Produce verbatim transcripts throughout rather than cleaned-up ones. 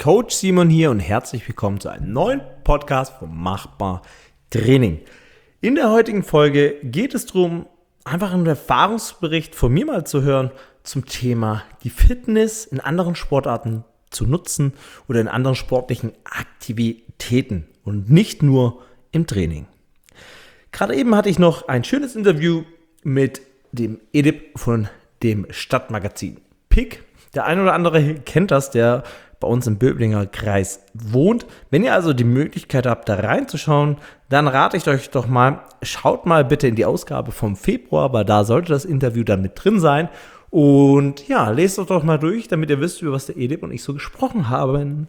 Coach Simon hier und herzlich willkommen zu einem neuen Podcast von Machbar Training. In der heutigen Folge geht es darum, einfach einen Erfahrungsbericht von mir mal zu hören zum Thema die Fitness in anderen Sportarten zu nutzen oder in anderen sportlichen Aktivitäten und nicht nur im Training. Gerade eben hatte ich noch ein schönes Interview mit dem Edip von dem Stadtmagazin Pick. Der eine oder andere kennt das, der bei uns im Böblinger Kreis wohnt. Wenn ihr also die Möglichkeit habt, da reinzuschauen, dann rate ich euch doch mal, schaut mal bitte in die Ausgabe vom Februar, weil da sollte das Interview dann mit drin sein. Und ja, lest doch doch mal durch, damit ihr wisst, über was der Edip und ich so gesprochen haben.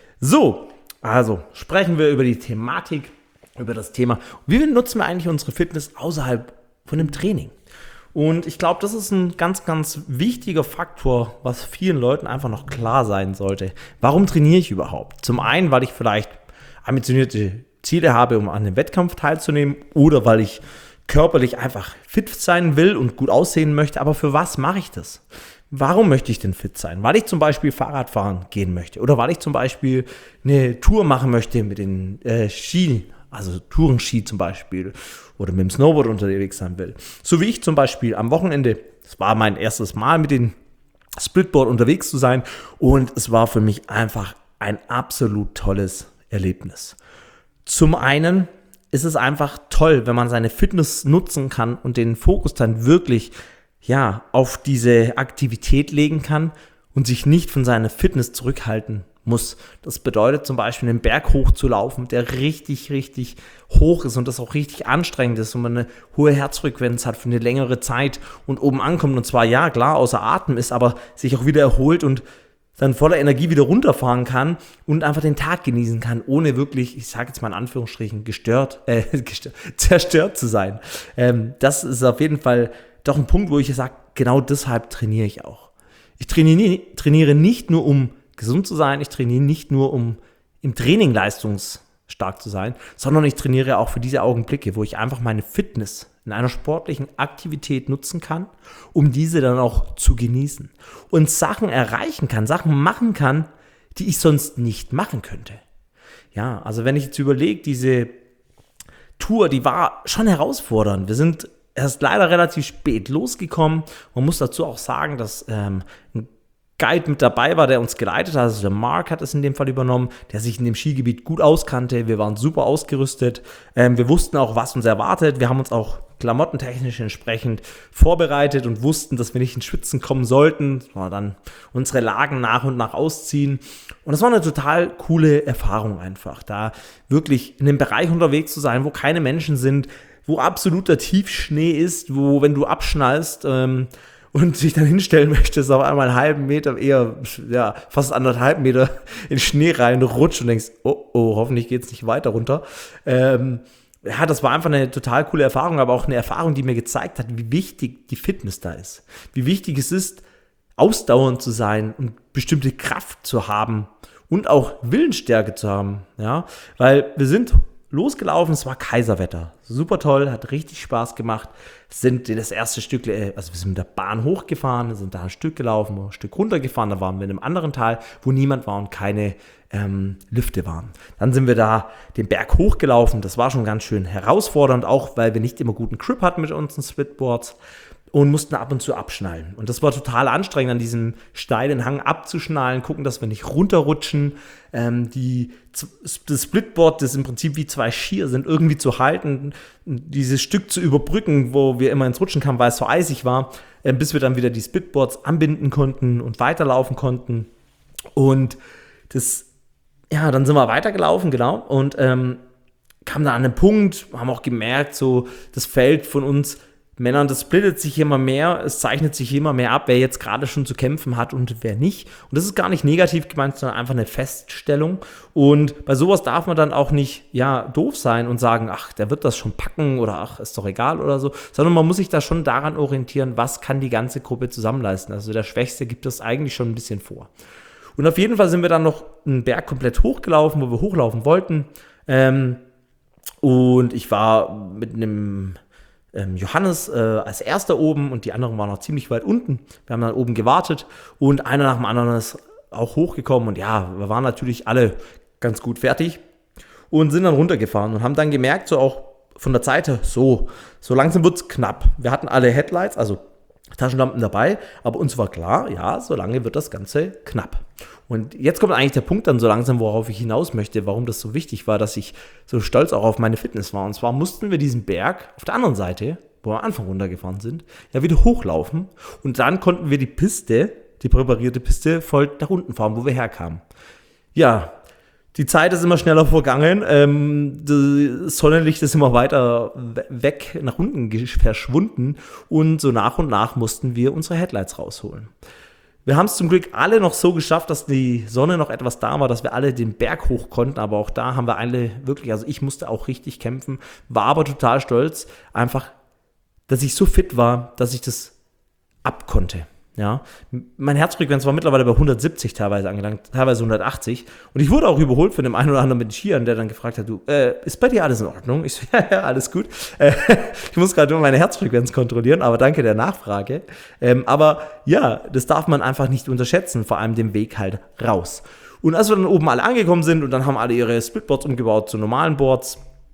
So, also sprechen wir über die Thematik, über das Thema. Wie nutzen wir eigentlich unsere Fitness außerhalb von dem Training? Und ich glaube, das ist ein ganz, ganz wichtiger Faktor, was vielen Leuten einfach noch klar sein sollte. Warum trainiere ich überhaupt? Zum einen, weil ich vielleicht ambitionierte Ziele habe, um an einem Wettkampf teilzunehmen, oder weil ich körperlich einfach fit sein will und gut aussehen möchte. Aber für was mache ich das? Warum möchte ich denn fit sein? Weil ich zum Beispiel Fahrrad fahren gehen möchte oder weil ich zum Beispiel eine Tour machen möchte mit den äh, Ski, also Tourenski zum Beispiel, oder mit dem Snowboard unterwegs sein will. So wie ich zum Beispiel am Wochenende, das war mein erstes Mal mit dem Splitboard unterwegs zu sein und es war für mich einfach ein absolut tolles Erlebnis. Zum einen ist es einfach toll, wenn man seine Fitness nutzen kann und den Fokus dann wirklich ja, auf diese Aktivität legen kann und sich nicht von seiner Fitness zurückhalten muss. Das bedeutet zum Beispiel, einen Berg hochzulaufen, der richtig, richtig hoch ist und das auch richtig anstrengend ist und man eine hohe Herzfrequenz hat für eine längere Zeit und oben ankommt und zwar, ja, klar, außer Atem ist, aber sich auch wieder erholt und dann voller Energie wieder runterfahren kann und einfach den Tag genießen kann, ohne wirklich, ich sage jetzt mal in Anführungsstrichen, gestört, äh, gestört, zerstört zu sein. Ähm, das ist auf jeden Fall doch ein Punkt, wo ich sage, genau deshalb trainiere ich auch. Ich trainiere, trainiere nicht nur, um gesund zu sein, ich trainiere nicht nur, um im Training leistungsstark zu sein, sondern ich trainiere auch für diese Augenblicke, wo ich einfach meine Fitness in einer sportlichen Aktivität nutzen kann, um diese dann auch zu genießen und Sachen erreichen kann, Sachen machen kann, die ich sonst nicht machen könnte. Ja, also wenn ich jetzt überlege, diese Tour, die war schon herausfordernd. Wir sind erst leider relativ spät losgekommen. Man muss dazu auch sagen, dass ähm, ein Guide mit dabei war, der uns geleitet hat, also der Mark hat es in dem Fall übernommen, der sich in dem Skigebiet gut auskannte. Wir waren super ausgerüstet. Ähm, wir wussten auch, was uns erwartet. Wir haben uns auch klamottentechnisch entsprechend vorbereitet und wussten, dass wir nicht ins Schwitzen kommen sollten, sondern dann unsere Lagen nach und nach ausziehen. Und das war eine total coole Erfahrung einfach, da wirklich in einem Bereich unterwegs zu sein, wo keine Menschen sind, wo absoluter Tiefschnee ist, wo, wenn du abschnallst, ähm, und dich dann hinstellen möchtest, auf einmal einen halben Meter, eher ja, fast anderthalb Meter in den Schnee rein, rutscht und denkst, oh, oh, hoffentlich geht es nicht weiter runter. Ähm, ja, das war einfach eine total coole Erfahrung, aber auch eine Erfahrung, die mir gezeigt hat, wie wichtig die Fitness da ist. Wie wichtig es ist, ausdauernd zu sein und bestimmte Kraft zu haben und auch Willensstärke zu haben. Ja, weil wir sind losgelaufen, es war Kaiserwetter. Super toll, hat richtig Spaß gemacht. Sind das erste Stück, also wir sind mit der Bahn hochgefahren, sind da ein Stück gelaufen, ein Stück runtergefahren, da waren wir in einem anderen Tal, wo niemand war und keine ähm, Lifte waren. Dann sind wir da den Berg hochgelaufen, das war schon ganz schön herausfordernd, auch weil wir nicht immer guten Grip hatten mit unseren Splitboards und mussten ab und zu abschnallen. Und das war total anstrengend, an diesem steilen Hang abzuschnallen, gucken, dass wir nicht runterrutschen. Ähm, die, das Splitboard, das im Prinzip wie zwei Skier sind, irgendwie zu halten, dieses Stück zu überbrücken, wo wir immer ins Rutschen kamen, weil es so eisig war, äh, bis wir dann wieder die Splitboards anbinden konnten und weiterlaufen konnten. Und das, ja, dann sind wir weitergelaufen, genau, und ähm, kamen dann an einen Punkt, haben auch gemerkt, so das Feld von uns Männern, das splittet sich immer mehr, es zeichnet sich immer mehr ab, wer jetzt gerade schon zu kämpfen hat und wer nicht. Und das ist gar nicht negativ gemeint, sondern einfach eine Feststellung. Und bei sowas darf man dann auch nicht, ja, doof sein und sagen, ach, der wird das schon packen oder ach, ist doch egal oder so, sondern man muss sich da schon daran orientieren, was kann die ganze Gruppe zusammenleisten. Also der Schwächste gibt das eigentlich schon ein bisschen vor. Und auf jeden Fall sind wir dann noch einen Berg komplett hochgelaufen, wo wir hochlaufen wollten. Ähm, und ich war mit einem ähm, Johannes äh, als erster oben und die anderen waren noch ziemlich weit unten. Wir haben dann oben gewartet und einer nach dem anderen ist auch hochgekommen und ja, wir waren natürlich alle ganz gut fertig und sind dann runtergefahren und haben dann gemerkt, so auch von der Zeit her, so, so langsam wird es knapp. Wir hatten alle Headlights, also Taschenlampen dabei, aber uns war klar, ja, so lange wird das Ganze knapp. Und jetzt kommt eigentlich der Punkt dann so langsam, worauf ich hinaus möchte, warum das so wichtig war, dass ich so stolz auch auf meine Fitness war. Und zwar mussten wir diesen Berg auf der anderen Seite, wo wir am Anfang runtergefahren sind, ja wieder hochlaufen. Und dann konnten wir die Piste, die präparierte Piste, voll nach unten fahren, wo wir herkamen. Ja, die Zeit ist immer schneller vergangen, ähm, das Sonnenlicht ist immer weiter weg, nach unten verschwunden und so nach und nach mussten wir unsere Headlights rausholen. Wir haben es zum Glück alle noch so geschafft, dass die Sonne noch etwas da war, dass wir alle den Berg hoch konnten, aber auch da haben wir alle wirklich, also ich musste auch richtig kämpfen, war aber total stolz, einfach, dass ich so fit war, dass ich das abkonnte. Ja, mein Herzfrequenz war mittlerweile bei hundertsiebzig teilweise angelangt, teilweise hundertachtzig. Und ich wurde auch überholt von dem einen oder anderen mit Skiern, der dann gefragt hat, du, äh, ist bei dir alles in Ordnung? Ich so, ja, ja, alles gut. Äh, ich muss gerade nur meine Herzfrequenz kontrollieren, aber danke der Nachfrage. Ähm, aber ja, das darf man einfach nicht unterschätzen, vor allem den Weg halt raus. Und als wir dann oben alle angekommen sind und dann haben alle ihre Splitboards umgebaut zu normalen Boards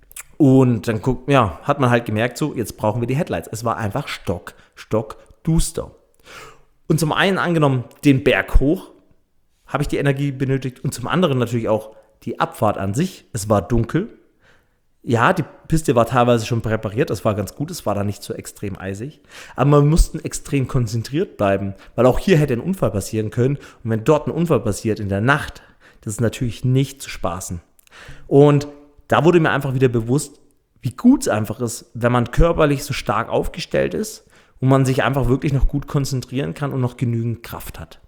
und dann guck, ja, hat man halt gemerkt, so, jetzt brauchen wir die Headlights. Es war einfach stock, stock, duster. Und zum einen angenommen, den Berg hoch habe ich die Energie benötigt und zum anderen natürlich auch die Abfahrt an sich. Es war dunkel. Ja, die Piste war teilweise schon präpariert, das war ganz gut, es war da nicht so extrem eisig. Aber wir mussten extrem konzentriert bleiben, weil auch hier hätte ein Unfall passieren können. Und wenn dort ein Unfall passiert in der Nacht, das ist natürlich nicht zu spaßen. Und da wurde mir einfach wieder bewusst, wie gut es einfach ist, wenn man körperlich so stark aufgestellt ist, wo man sich einfach wirklich noch gut konzentrieren kann und noch genügend Kraft hat.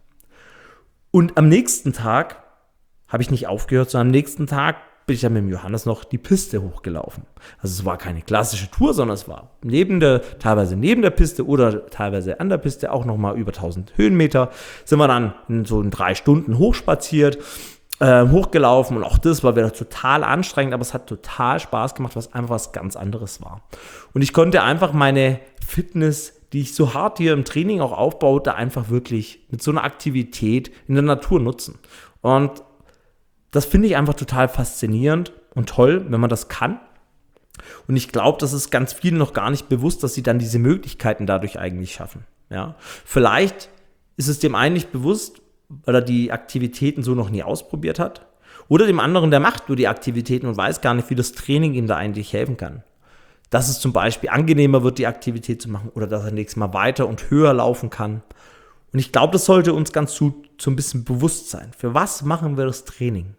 Und am nächsten Tag habe ich nicht aufgehört, sondern am nächsten Tag bin ich dann mit dem Johannes noch die Piste hochgelaufen. Also es war keine klassische Tour, sondern es war neben der, teilweise neben der Piste oder teilweise an der Piste auch nochmal über tausend Höhenmeter. Sind wir dann in so in drei Stunden hochspaziert, äh, hochgelaufen und auch das war wieder total anstrengend, aber es hat total Spaß gemacht, was einfach was ganz anderes war. Und ich konnte einfach meine Fitness, die ich so hart hier im Training auch aufbaue, da einfach wirklich mit so einer Aktivität in der Natur nutzen. Und das finde ich einfach total faszinierend und toll, wenn man das kann. Und ich glaube, das ist ganz vielen noch gar nicht bewusst, dass sie dann diese Möglichkeiten dadurch eigentlich schaffen. Ja? Vielleicht ist es dem einen nicht bewusst, weil er die Aktivitäten so noch nie ausprobiert hat. Oder dem anderen, der macht nur die Aktivitäten und weiß gar nicht, wie das Training ihm da eigentlich helfen kann. Dass es zum Beispiel angenehmer wird, die Aktivität zu machen oder dass er nächstes Mal weiter und höher laufen kann. Und ich glaube, das sollte uns ganz so, so ein bisschen bewusst sein. Für was machen wir das Training?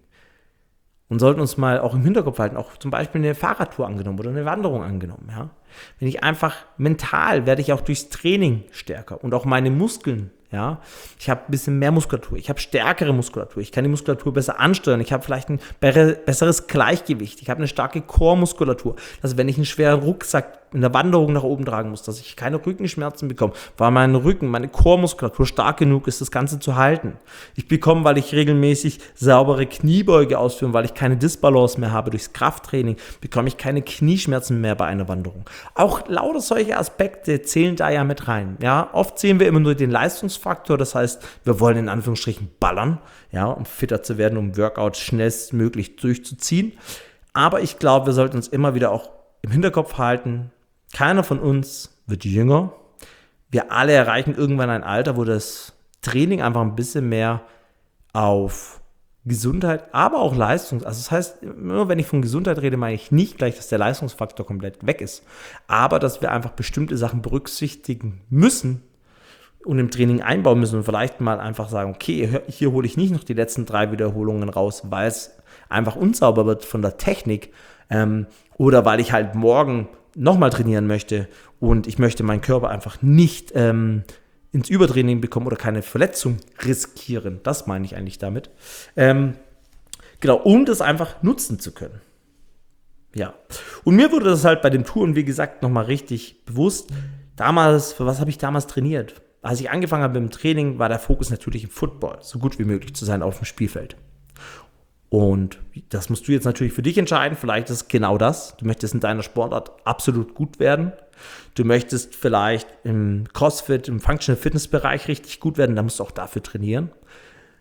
Und sollten uns mal auch im Hinterkopf halten, auch zum Beispiel eine Fahrradtour angenommen oder eine Wanderung angenommen. Ja? Wenn ich einfach mental, werde ich auch durchs Training stärker und auch meine Muskeln. Ja, ich habe ein bisschen mehr Muskulatur, ich habe stärkere Muskulatur, ich kann die Muskulatur besser ansteuern, ich habe vielleicht ein besseres Gleichgewicht, ich habe eine starke Core-Muskulatur, dass wenn ich einen schweren Rucksack in der Wanderung nach oben tragen muss, dass ich keine Rückenschmerzen bekomme, weil mein Rücken, meine Core-Muskulatur stark genug ist, das Ganze zu halten. Ich bekomme, weil ich regelmäßig saubere Kniebeuge ausführe, weil ich keine Disbalance mehr habe durchs Krafttraining, bekomme ich keine Knieschmerzen mehr bei einer Wanderung. Auch lauter solche Aspekte zählen da ja mit rein. Ja, oft sehen wir immer nur den Leistungsfaktor, das heißt, wir wollen in Anführungsstrichen ballern, ja, um fitter zu werden, um Workouts schnellstmöglich durchzuziehen. Aber ich glaube, wir sollten uns immer wieder auch im Hinterkopf halten, keiner von uns wird jünger. Wir alle erreichen irgendwann ein Alter, wo das Training einfach ein bisschen mehr auf Gesundheit, aber auch Leistung, also das heißt, nur wenn ich von Gesundheit rede, meine ich nicht gleich, dass der Leistungsfaktor komplett weg ist, aber dass wir einfach bestimmte Sachen berücksichtigen müssen und im Training einbauen müssen und vielleicht mal einfach sagen, okay, hier hole ich nicht noch die letzten drei Wiederholungen raus, weil es einfach unsauber wird von der Technik ähm, oder weil ich halt morgen nochmal trainieren möchte und ich möchte meinen Körper einfach nicht ähm, ins Übertraining bekommen oder keine Verletzung riskieren. Das meine ich eigentlich damit. Ähm, genau, um das einfach nutzen zu können. Ja. Und mir wurde das halt bei den Touren, wie gesagt, nochmal richtig bewusst. Damals, für was habe ich damals trainiert? Als ich angefangen habe mit dem Training, war der Fokus natürlich im Football, so gut wie möglich zu sein auf dem Spielfeld. Und das musst du jetzt natürlich für dich entscheiden. Vielleicht ist es genau das. Du möchtest in deiner Sportart absolut gut werden. Du möchtest vielleicht im CrossFit, im Functional Fitness Bereich richtig gut werden. Da musst du auch dafür trainieren.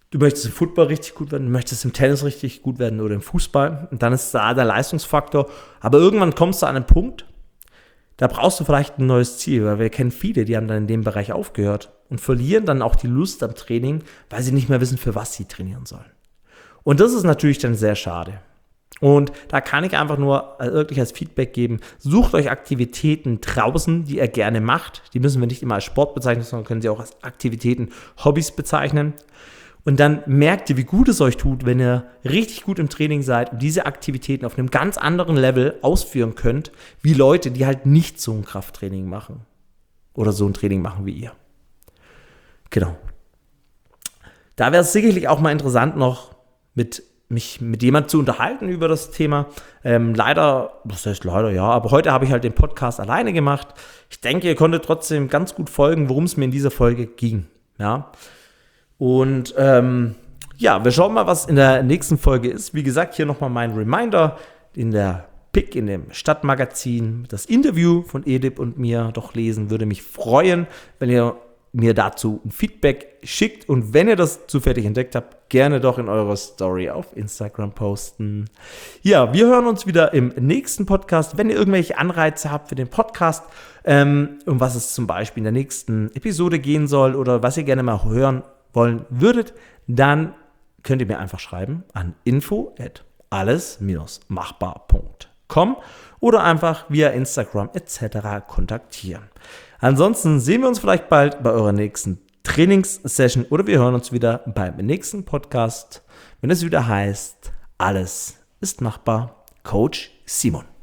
Du möchtest im Football richtig gut werden, du möchtest im Tennis richtig gut werden oder im Fußball. Und dann ist da der Leistungsfaktor. Aber irgendwann kommst du an einen Punkt, da brauchst du vielleicht ein neues Ziel, weil wir kennen viele, die haben dann in dem Bereich aufgehört und verlieren dann auch die Lust am Training, weil sie nicht mehr wissen, für was sie trainieren sollen. Und das ist natürlich dann sehr schade. Und da kann ich einfach nur wirklich als Feedback geben, sucht euch Aktivitäten draußen, die ihr gerne macht. Die müssen wir nicht immer als Sport bezeichnen, sondern können sie auch als Aktivitäten, Hobbys bezeichnen. Und dann merkt ihr, wie gut es euch tut, wenn ihr richtig gut im Training seid und diese Aktivitäten auf einem ganz anderen Level ausführen könnt, wie Leute, die halt nicht so ein Krafttraining machen oder so ein Training machen wie ihr. Genau. Da wäre es sicherlich auch mal interessant, noch mit mich mit jemandem zu unterhalten über das Thema. Ähm, leider, das heißt leider, ja, aber heute habe ich halt den Podcast alleine gemacht. Ich denke, ihr konntet trotzdem ganz gut folgen, worum es mir in dieser Folge ging. Ja. Und ähm, ja, wir schauen mal, was in der nächsten Folge ist. Wie gesagt, hier nochmal mein Reminder in der Pick, in dem Stadtmagazin, das Interview von Edip und mir doch lesen. Würde mich freuen, wenn ihr mir dazu ein Feedback schickt. Und wenn ihr das zufällig entdeckt habt, gerne doch in eurer Story auf Instagram posten. Ja, wir hören uns wieder im nächsten Podcast. Wenn ihr irgendwelche Anreize habt für den Podcast, ähm, um was es zum Beispiel in der nächsten Episode gehen soll oder was ihr gerne mal hören wollen würdet, dann könnt ihr mir einfach schreiben an info at alles machbar punkt com oder einfach via Instagram et cetera kontaktieren. Ansonsten sehen wir uns vielleicht bald bei eurer nächsten Trainingssession oder wir hören uns wieder beim nächsten Podcast, wenn es wieder heißt, alles ist machbar. Coach Simon.